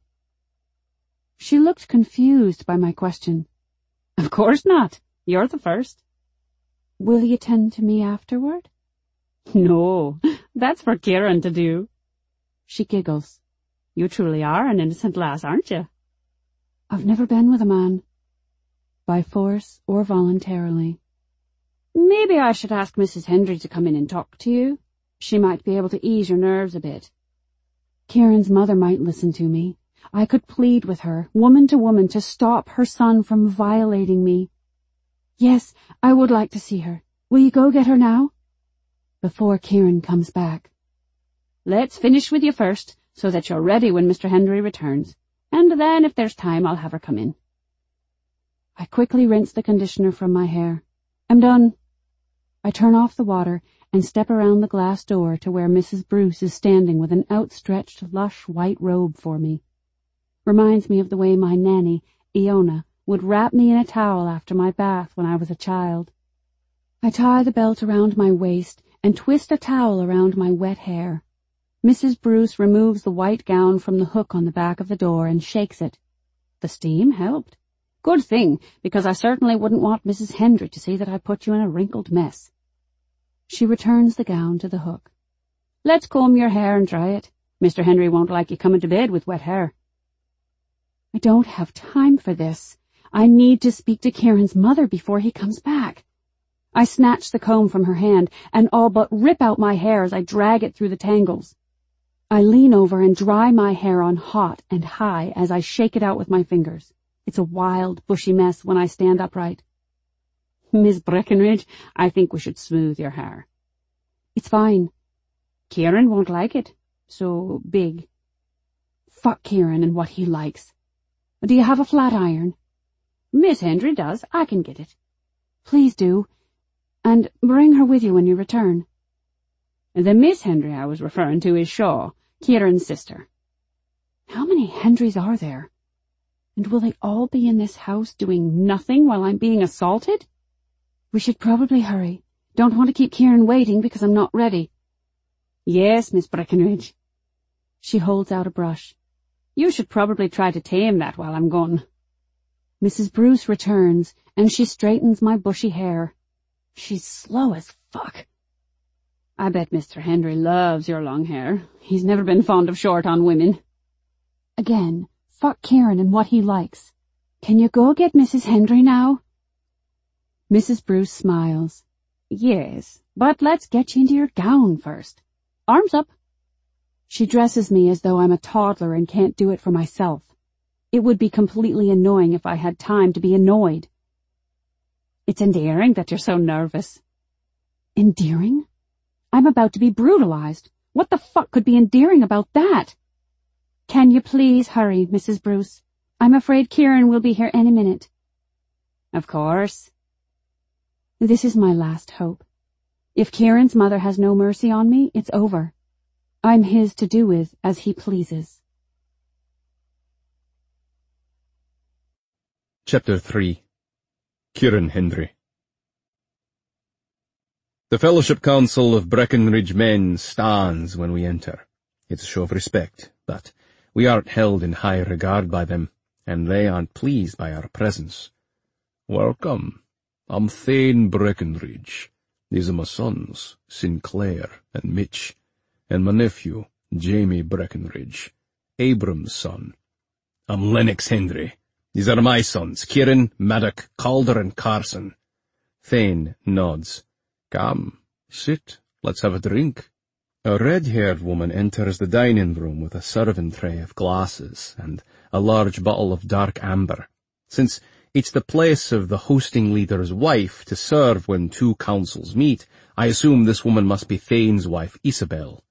Speaker 4: She looked confused by my question. Of course not. You're the first. Will you tend to me afterward? No, that's for Kieran to do. She giggles. You truly are an innocent lass, aren't you? I've never been with a man, by force or voluntarily. Maybe I should ask Mrs. Hendry to come in and talk to you. She might be able to ease your nerves a bit. Kieran's mother might listen to me. I could plead with her, woman to woman, to stop her son from violating me. Yes, I would like to see her. Will you go get her now? Before Kieran comes back. Let's finish with you first, so that you're ready when Mr. Hendry returns. And then, if there's time, I'll have her come in. I quickly rinse the conditioner from my hair. I'm done. I turn off the water and step around the glass door to where Mrs. Bruce is standing with an outstretched, lush white robe for me. Reminds me of the way my nanny, Iona, would wrap me in a towel after my bath when I was a child. I tie the belt around my waist and twist a towel around my wet hair. Mrs. Bruce removes the white gown from the hook on the back of the door and shakes it. The steam helped. Good thing, because I certainly wouldn't want Mrs. Hendry to see that I put you in a wrinkled mess. She returns the gown to the hook. Let's comb your hair and dry it. Mr. Hendry won't like you coming to bed with wet hair. I don't have time for this. I need to speak to Kieran's mother before he comes back. I snatch the comb from her hand and all but rip out my hair as I drag it through the tangles. I lean over and dry my hair on hot and high as I shake it out with my fingers. It's a wild, bushy mess when I stand upright. Miss Breckenridge, I think we should smooth your hair. It's fine. Kieran won't like it. So big. Fuck Kieran and what he likes. Do you have a flat iron? Miss Hendry does. I can get it. Please do. And bring her with you when you return. The Miss Hendry I was referring to is Shaw, Kieran's sister. How many Hendrys are there? And will they all be in this house doing nothing while I'm being assaulted? We should probably hurry. Don't want to keep Kieran waiting because I'm not ready. Yes, Miss Breckenridge. She holds out a brush. You should probably try to tame that while I'm gone. Mrs. Bruce returns, and she straightens my bushy hair. She's slow as fuck. I bet Mr. Hendry loves your long hair. He's never been fond of short on women. Again, fuck Kieran and what he likes. Can you go get Mrs. Hendry now? Mrs. Bruce smiles. Yes, but let's get you into your gown first. Arms up. She dresses me as though I'm a toddler and can't do it for myself. It would be completely annoying if I had time to be annoyed. It's endearing that you're so nervous. Endearing? I'm about to be brutalized. What the fuck could be endearing about that? Can you please hurry, Mrs. Bruce? I'm afraid Kieran will be here any minute. Of course. This is my last hope. If Kieran's mother has no mercy on me, it's over. I'm his to do with as he pleases.
Speaker 3: Chapter 3. Kieran Hendry. The Fellowship Council of Breckenridge men stands when we enter. It's a show of respect, but we aren't held in high regard by them, and they aren't pleased by our presence. Welcome. I'm Thane Breckenridge. These are my sons, Sinclair and Mitch, and my nephew, Jamie Breckenridge, Abram's son. I'm Lennox Hendry. These are my sons, Kieran, Maddock, Calder, and Carson. Thane nods. Come, sit, let's have a drink. A red-haired woman enters the dining room with a serving tray of glasses and a large bottle of dark amber. Since it's the place of the hosting leader's wife to serve when two councils meet, I assume this woman must be Thane's wife, Isabel.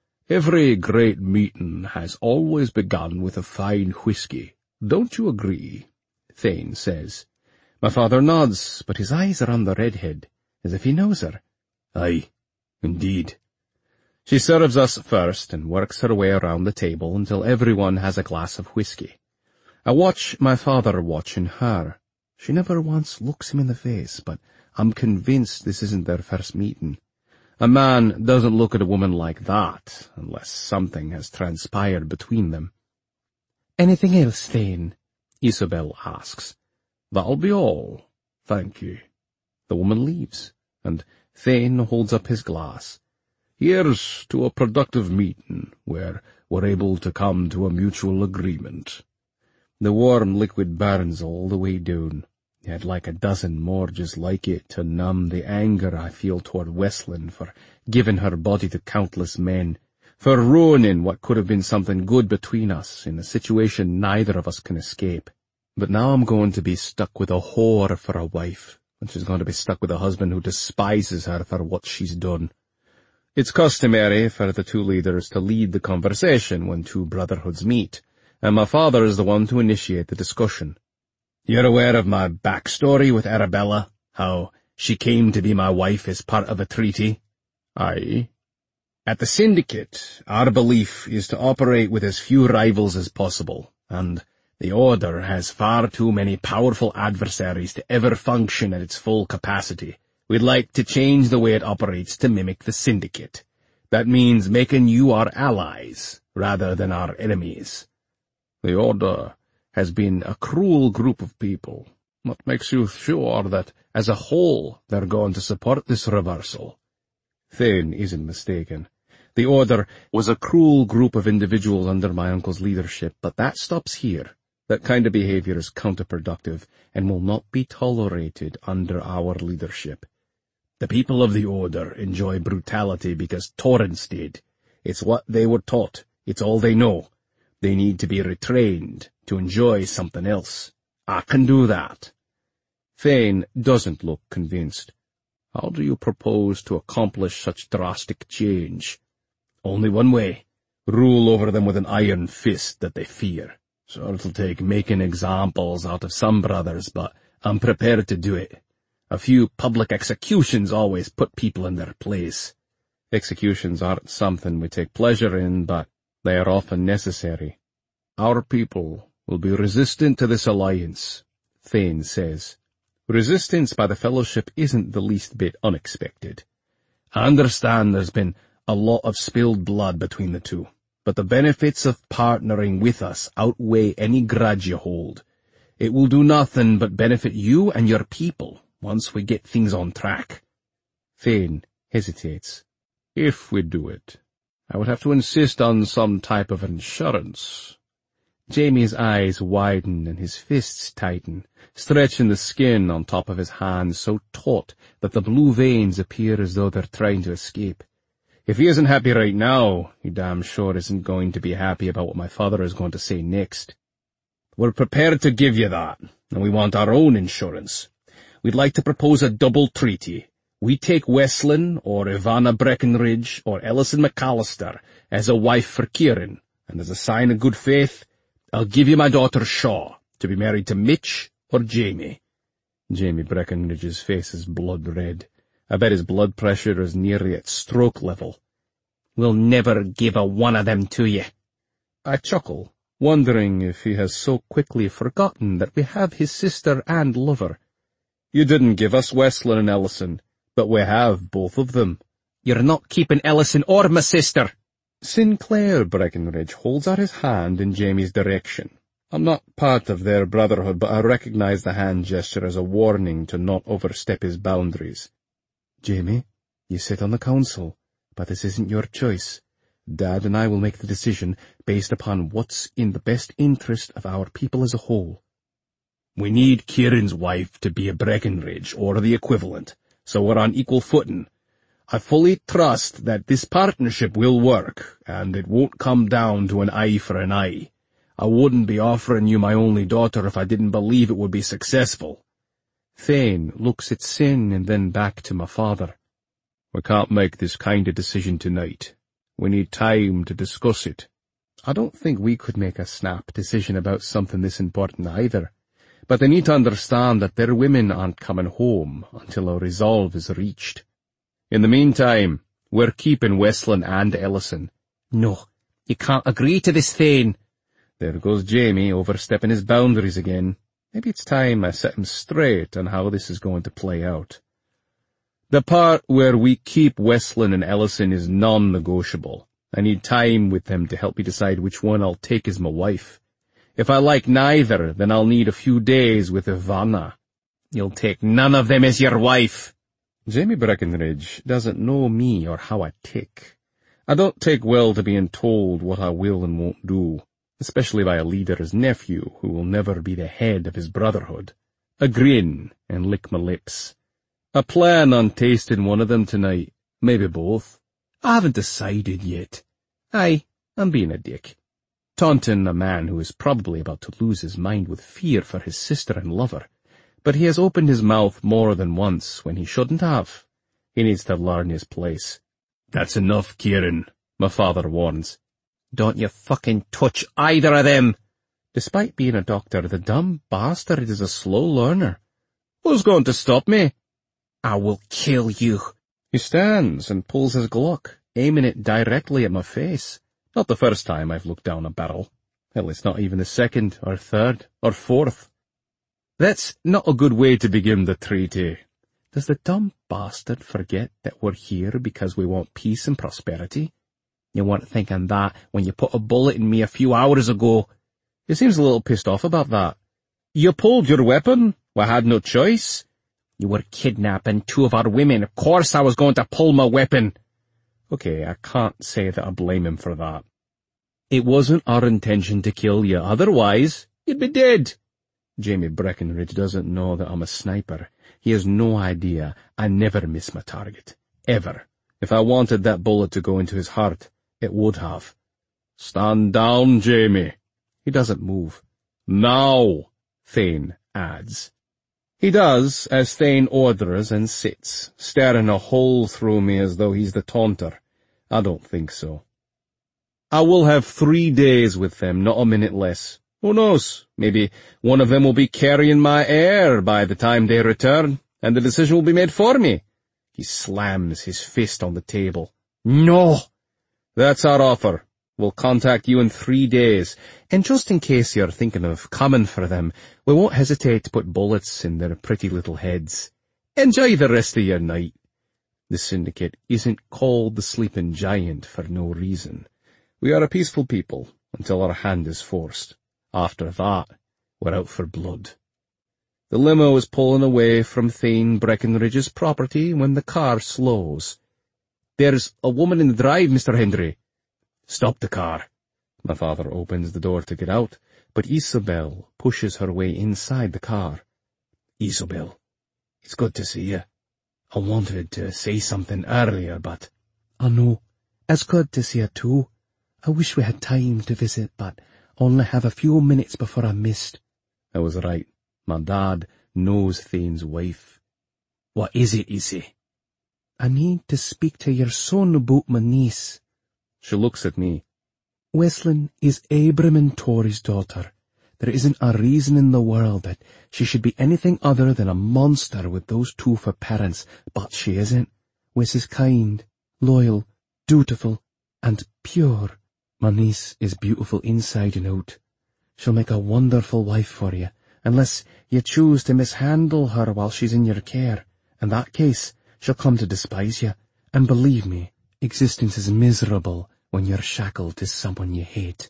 Speaker 3: Every great meeting has always begun with a fine whiskey. Don't you agree? Thane says. My father nods, but his eyes are on the redhead, as if he knows her. Aye, indeed. She serves us first and works her way around the table until everyone has a glass of whiskey. I watch my father watching her. She never once looks him in the face, but I'm convinced this isn't their first meeting. A man doesn't look at a woman like that, unless something has transpired between them. Anything else, Thane? Isabel asks. That'll be all, thank you. The woman leaves, and Thane holds up his glass. Here's to a productive meeting, where we're able to come to a mutual agreement. The warm liquid burns all the way down. I'd like a dozen more just like it to numb the anger I feel toward Westland for giving her body to countless men, for ruining what could have been something good between us in a situation neither of us can escape. But now I'm going to be stuck with a whore for a wife, and she's going to be stuck with a husband who despises her for what she's done. It's customary for the two leaders to lead the conversation when two brotherhoods meet, and my father is the one to initiate the discussion. You're aware of my backstory with Arabella, how she came to be my wife as part of a treaty? Aye. At the Syndicate, our belief is to operate with as few rivals as possible, and the Order has far too many powerful adversaries to ever function at its full capacity. We'd like to change the way it operates to mimic the Syndicate. That means making you our allies, rather than our enemies. The Order has been a cruel group of people. What makes you sure that, as a whole, they're going to support this reversal? Thane isn't mistaken. The Order was a cruel group of individuals under my uncle's leadership, but that stops here. That kind of behavior is counterproductive and will not be tolerated under our leadership. The people of the Order enjoy brutality because Torrance did. It's what they were taught. It's all they know. They need to be retrained to enjoy something else. I can do that. Thane doesn't look convinced. How do you propose to accomplish such drastic change? Only one way. Rule over them with an iron fist that they fear. So it'll take making examples out of some brothers, but I'm prepared to do it. A few public executions always put people in their place. Executions aren't something we take pleasure in, but they are often necessary. Our people will be resistant to this alliance, Thane says. Resistance by the Fellowship isn't the least bit unexpected. I understand there's been a lot of spilled blood between the two, but the benefits of partnering with us outweigh any grudge you hold. It will do nothing but benefit you and your people once we get things on track. Thane hesitates. If we do it, I would have to insist on some type of insurance. Jamie's eyes widen and his fists tighten, stretching the skin on top of his hands so taut that the blue veins appear as though they're trying to escape. If he isn't happy right now, he damn sure isn't going to be happy about what my father is going to say next. We're prepared to give you that, and we want our own insurance. We'd like to propose a double treaty. We take Westland, or Ivana Breckenridge, or Ellison McAllister as a wife for Kieran, and as a sign of good faith, I'll give you my daughter Shaw, to be married to Mitch or Jamie. Jamie Breckenridge's face is blood red. I bet his blood pressure is nearly at stroke level. We'll never give a one of them to you. I chuckle, wondering if he has so quickly forgotten that we have his sister and lover. You didn't give us Westland and Ellison, but we have both of them. You're not keeping Ellison or my sister. Sinclair Breckenridge holds out his hand in Jamie's direction. I'm not part of their brotherhood, but I recognize the hand gesture as a warning to not overstep his boundaries. Jamie, you sit on the council, but this isn't your choice. Dad and I will make the decision based upon what's in the best interest of our people as a whole. We need Kieran's wife to be a Breckenridge, or the equivalent, so we're on equal footing. I fully trust that this partnership will work, and it won't come down to an eye for an eye. I wouldn't be offering you my only daughter if I didn't believe it would be successful. Thane looks at Sin and then back to my father. We can't make this kind of decision tonight. We need time to discuss it. I don't think we could make a snap decision about something this important either, but they need to understand that their women aren't coming home until a resolve is reached. In the meantime, we're keeping Westland and Ellison. No, you can't agree to this, Thane. There goes Jamie, overstepping his boundaries again. Maybe it's time I set him straight on how this is going to play out. The part where we keep Westland and Ellison is non-negotiable. I need time with them to help me decide which one I'll take as my wife. If I like neither, then I'll need a few days with Ivana. You'll take none of them as your wife. Jamie Breckenridge doesn't know me or how I tick. I don't take well to being told what I will and won't do, especially by a leader's nephew who will never be the head of his brotherhood. I grin and lick my lips. I plan on tasting one of them tonight, maybe both. I haven't decided yet. I'm being a dick. Taunting a man who is probably about to lose his mind with fear for his sister and lover. But he has opened his mouth more than once when he shouldn't have. He needs to learn his place. That's enough, Kieran, my father warns. Don't you fucking touch either of them. Despite being a doctor, the dumb bastard is a slow learner. Who's going to stop me? I will kill you. He stands and pulls his Glock, aiming it directly at my face. Not the first time I've looked down a barrel. Hell, it's not even the second, or third, or fourth. That's not a good way to begin the treaty. Does the dumb bastard forget that we're here because we want peace and prosperity? You weren't thinking that when you put a bullet in me a few hours ago. He seems a little pissed off about that. You pulled your weapon? I had no choice. You were kidnapping two of our women. Of course I was going to pull my weapon. Okay, I can't say that I blame him for that. It wasn't our intention to kill you. Otherwise, you'd be dead. Jamie Breckenridge doesn't know that I'm a sniper. He has no idea I never miss my target. Ever. If I wanted that bullet to go into his heart, it would have. Stand down, Jamie. He doesn't move. Now, Thane adds. He does, as Thane orders, and sits, staring a hole through me as though he's the taunter. I don't think so. I will have 3 days with them, not a minute less. Who knows? Maybe one of them will be carrying my heir by the time they return, and the decision will be made for me. He slams his fist on the table. No! That's our offer. We'll contact you in 3 days, and just in case you're thinking of coming for them, we won't hesitate to put bullets in their pretty little heads. Enjoy the rest of your night. The syndicate isn't called the Sleeping Giant for no reason. We are a peaceful people until our hand is forced. After that, we're out for blood. The limo is pulling away from Thane Breckenridge's property when the car slows. There's a woman in the drive, Mr. Hendry. Stop the car. My father opens the door to get out, but Isobel pushes her way inside the car. Isobel, it's good to see you. I wanted to say something earlier, but...
Speaker 1: I know. It's good to see you too. I wish we had time to visit, but only have a few minutes before I missed.
Speaker 3: I was right. My dad knows Thane's wife.
Speaker 1: What is it, Issy? I need to speak to your son about my niece.
Speaker 3: She looks at me.
Speaker 1: Wesleyan is Abram and Tori's daughter. There isn't a reason in the world that she should be anything other than a monster with those two for parents, but she isn't. Wes is kind, loyal, dutiful, and pure. My niece is beautiful inside and out. She'll make a wonderful wife for you, unless you choose to mishandle her while she's in your care. In that case, she'll come to despise you, and believe me, existence is miserable when you're shackled to someone you hate.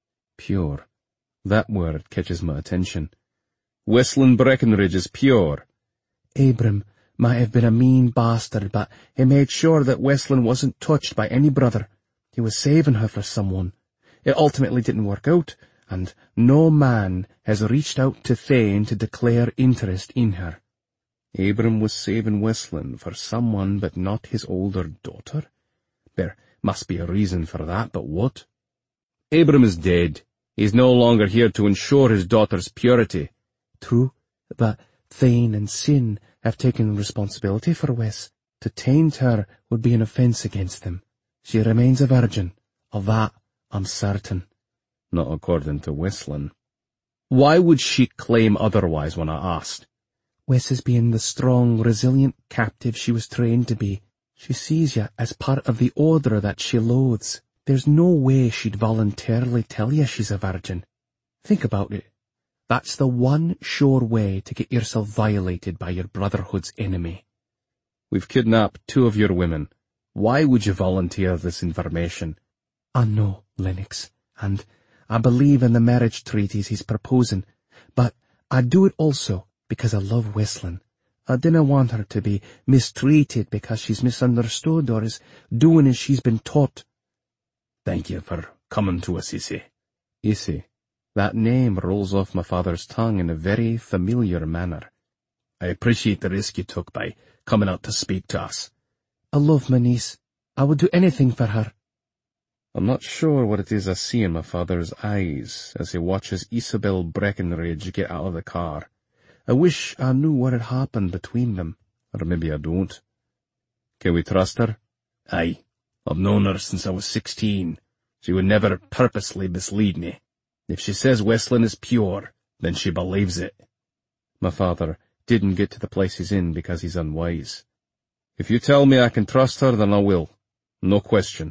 Speaker 3: Pure. That word catches my attention. Wesleyan Breckenridge is pure.
Speaker 1: Abram might have been a mean bastard, but he made sure that Wesleyan wasn't touched by any brother. He was saving her for someone. It ultimately didn't work out, and no man has reached out to Thane to declare interest in her.
Speaker 3: Abram was saving Wesleyan for someone but not his older daughter? There must be a reason for that, but what? Abram is dead. He's no longer here to ensure his daughter's purity.
Speaker 1: True, but Thane and Sin have taken responsibility for Wes. To taint her would be an offence against them. She remains a virgin. Of that, I'm certain.
Speaker 3: Not according to Wesleyan. Why would she claim otherwise when I asked?
Speaker 1: Wes is being the strong, resilient captive she was trained to be. She sees you as part of the order that she loathes. There's no way she'd voluntarily tell you she's a virgin. Think about it. That's the one sure way to get yourself violated by your brotherhood's enemy.
Speaker 3: We've kidnapped 2 of your women. Why would you volunteer this information?
Speaker 1: I know, Lennox, and I believe in the marriage treaties he's proposing, but I do it also because I love Wesleyan. I didn't want her to be mistreated because she's misunderstood or is doing as she's been taught.
Speaker 3: Thank you for coming to us, Issy. Issy. That name rolls off my father's tongue in a very familiar manner. I appreciate the risk you took by coming out to speak to us.
Speaker 1: I love my niece. I would do anything for her.
Speaker 3: I'm not sure what it is I see in my father's eyes as he watches Isobel Breckenridge get out of the car. I wish I knew what had happened between them, or maybe I don't. Can we trust her? Aye. I've known her since I was 16. She would never purposely mislead me. If she says Wesleyan is pure, then she believes it. My father didn't get to the place he's in because he's unwise. If you tell me I can trust her, then I will. No question.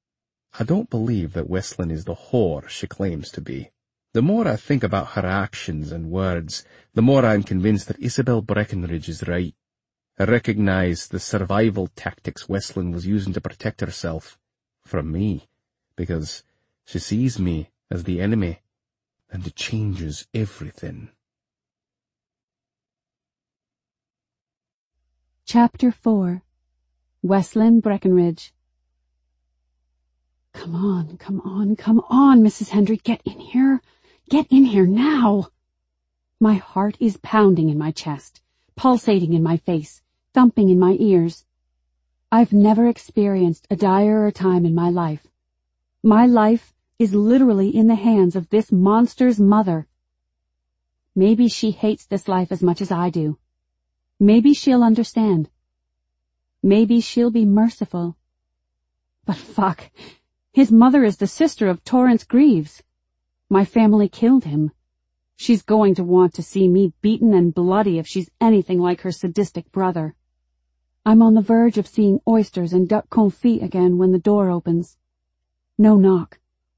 Speaker 3: I don't believe that Wesleyan is the whore she claims to be. The more I think about her actions and words, the more I'm convinced that Isobel Breckenridge is right. I recognize the survival tactics Wesleyan was using to protect herself from me, because she sees me as the enemy, and it changes everything.
Speaker 4: Chapter 4. Wesleyan Breckenridge. Come on, Mrs. Hendry, get in here. Get in here now. My heart is pounding in my chest, pulsating in my face, thumping in my ears. I've never experienced a direr time in my life. My life is literally in the hands of this monster's mother. Maybe she hates this life as much as I do. Maybe she'll understand. Maybe she'll be merciful. But fuck, his mother is the sister of Torrance Greaves. My family killed him. She's going to want to see me beaten and bloody if she's anything like her sadistic brother. I'm on the verge of seeing oysters and duck confit again when the door opens. No knock,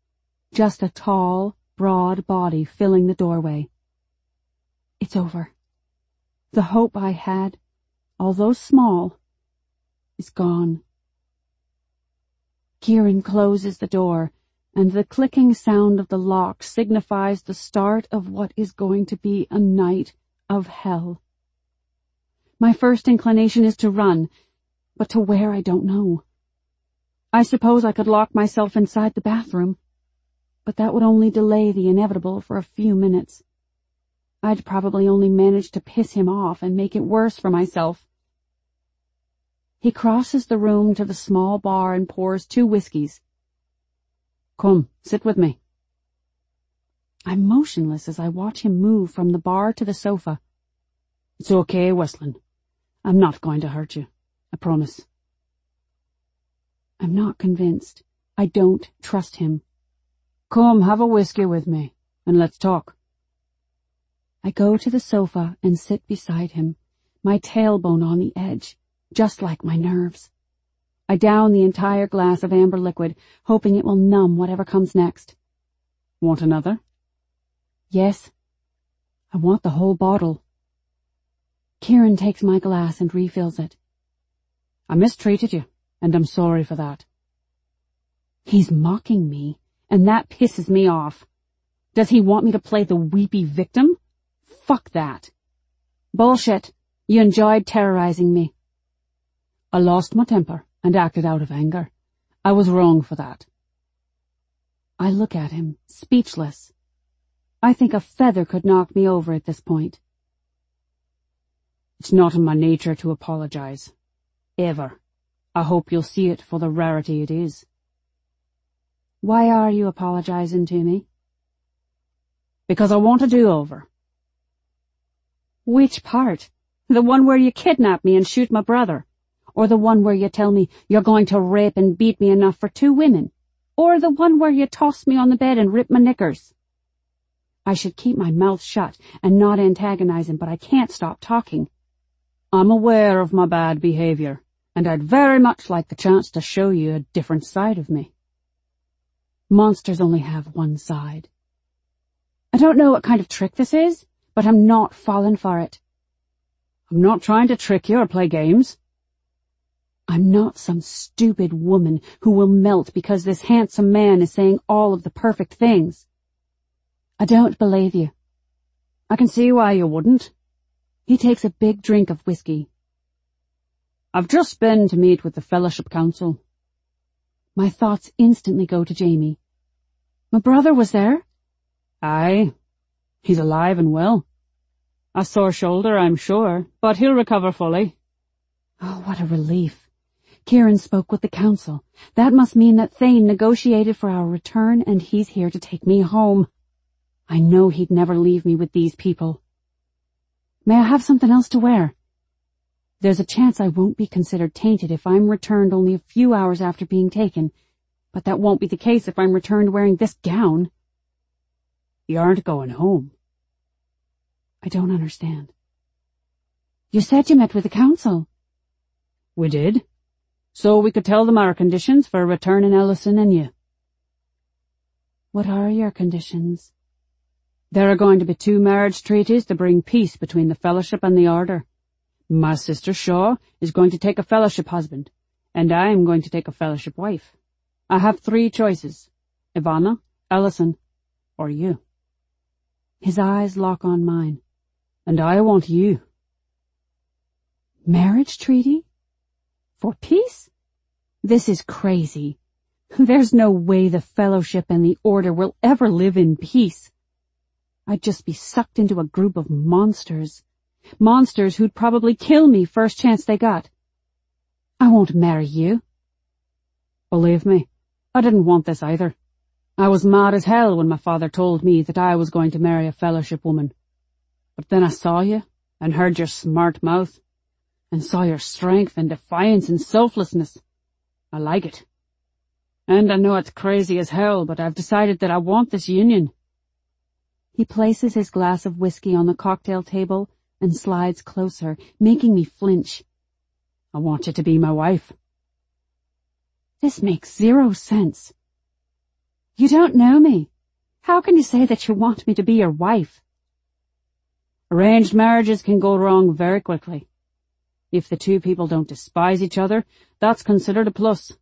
Speaker 4: just a tall, broad body filling the doorway. It's over. The hope I had, although small, is gone. Kieran closes the door, and the clicking sound of the lock signifies the start of what is going to be a night of hell. My first inclination is to run, but to where I don't know. I suppose I could lock myself inside the bathroom, but that would only delay the inevitable for a few minutes. I'd probably only manage to piss him off and make it worse for myself. He crosses the room to the small bar and pours 2 whiskies. Come, sit with me. I'm motionless as I watch him move from the bar to the sofa. It's okay, Westland. I'm not going to hurt you. I promise. I'm not convinced. I don't trust him. Come, have a whiskey with me, and let's talk. I go to the sofa and sit beside him, my tailbone on the edge, just like my nerves. I down the entire glass of amber liquid, hoping it will numb whatever comes next. Want another? Yes. I want the whole bottle. Kieran takes my glass and refills it. I mistreated you, and I'm sorry for that. He's mocking me, and that pisses me off. Does he want me to play the weepy victim? Fuck that. Bullshit. You enjoyed terrorizing me. I lost my temper and acted out of anger. I was wrong for that. I look at him, speechless. I think a feather could knock me over at this point. It's not in my nature to apologize. Ever. I hope you'll see it for the rarity it is. Why are you apologizing to me? Because I want a do-over. Which part? The one where you kidnap me and shoot my brother? Or the one where you tell me you're going to rape and beat me enough for 2 women? Or the one where you toss me on the bed and rip my knickers? I should keep my mouth shut and not antagonize him, but I can't stop talking. I'm aware of my bad behavior, and I'd very much like the chance to show you a different side of me. Monsters only have one side. I don't know what kind of trick this is, but I'm not falling for it. I'm not trying to trick you or play games. I'm not some stupid woman who will melt because this handsome man is saying all of the perfect things. I don't believe you. I can see why you wouldn't. He takes a big drink of whiskey. I've just been to meet with the Fellowship Council. My thoughts instantly go to Jamie. My brother was there? Aye. He's alive and well. A sore shoulder, I'm sure, but he'll recover fully. Oh, what a relief. Kieran spoke with the council. That must mean that Thane negotiated for our return and he's here to take me home. I know he'd never leave me with these people. May I have something else to wear? There's a chance I won't be considered tainted if I'm returned only a few hours after being taken, but that won't be the case if I'm returned wearing this gown. You aren't going home. I don't understand. You said you met with the council. We did. So we could tell them our conditions for returning Ellison and you. What are your conditions? There are going to be 2 marriage treaties to bring peace between the Fellowship and the Order. My sister Shaw is going to take a Fellowship husband, and I am going to take a Fellowship wife. I have 3 choices. Ivana, Ellison, or you. His eyes lock on mine. And I want you. Marriage treaty? For peace? This is crazy. There's no way the Fellowship and the Order will ever live in peace. I'd just be sucked into a group of monsters. Monsters who'd probably kill me first chance they got. I won't marry you. Believe me, I didn't want this either. I was mad as hell when my father told me that I was going to marry a Fellowship woman. But then I saw you, and heard your smart mouth, and saw your strength and defiance and selflessness. I like it. And I know it's crazy as hell, but I've decided that I want this union. He places his glass of whiskey on the cocktail table and slides closer, making me flinch. I want you to be my wife. This makes 0 sense. You don't know me. How can you say that you want me to be your wife? Arranged marriages can go wrong very quickly. If the two people don't despise each other, that's considered a plus.